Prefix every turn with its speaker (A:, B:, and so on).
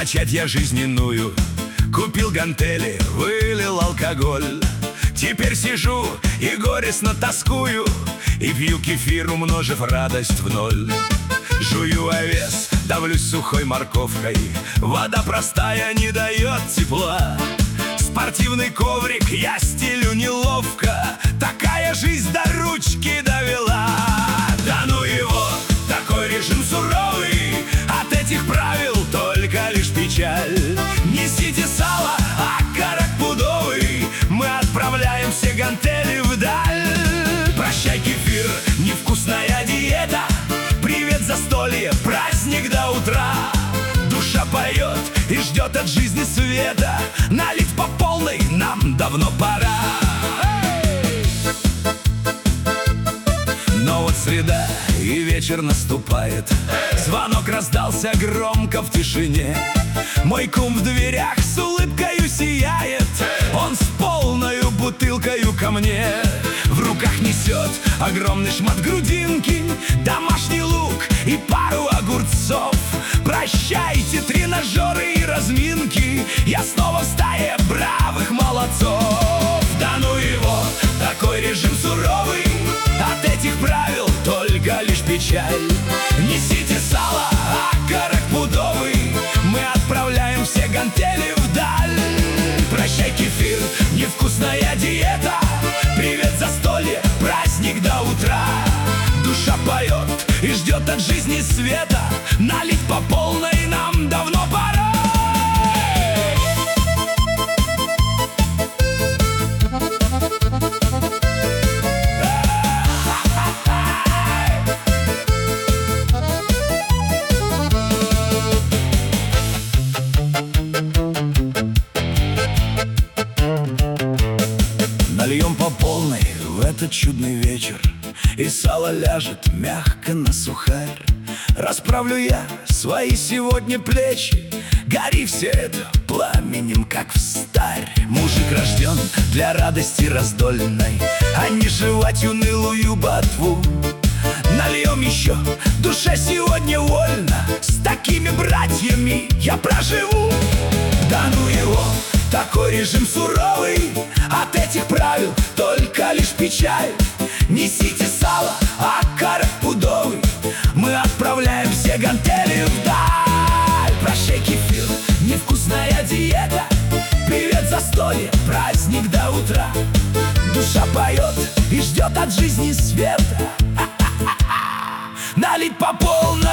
A: начать я жизненную. Купил гантели, вылил алкоголь. Теперь сижу и горестно тоскую, и пью кефир, умножив радость в ноль. Жую овес, давлюсь сухой морковкой. Вода простая не дает тепла. Спортивный коврик я стелю неловко. Такая жизнь до ручки довела. Да ну его, такой режим суровый. От этих правил только лишь печаль. Несите сало, окорок пудовый. Мы отправляем все гантели вдаль. Прощай, кефир, невкусная диета. Привет, застолье, праздник до утра. Душа поет и ждет от жизни света. Налить по полной нам давно пора. Но вот среда и вечер наступает. Звонок раздался громко в тишине. Мой кум в дверях с улыбкою сияет. Он с полною бутылкою ко мне. В руках несет огромный шмат грудинки, домашний лук и пару огурцов. Прощайте, тренажеры и разминки. Я снова в стае бравых молодцов. Да ну его, такой режим суровый. От этих правил только лишь печаль. Несите сало, окорок пудовый. Мы отправляем все гантели вдаль. Прощай, кефир, невкусная диета. Привет, застолье, праздник до утра. Душа поет и ждет от жизни света. Налить по полной нам давно пора. Нальем по полной в этот чудный вечер, и сало ляжет мягко на сухарь. Расправлю я свои сегодня плечи. Гори все это пламенем, как встарь. Мужик рожден для радости раздольной, а не жевать унылую ботву. Нальем еще, душе сегодня вольно. С такими братьями я проживу. Да ну его, такой режим суровый. От этих правил только лишь печаль. Несите сало, окорок пудовый. Мы отправляем все гантели вдаль. Прощай, кефир, невкусная диета. Привет, застолье, праздник до утра. Душа поет и ждет от жизни света. Налить по полной.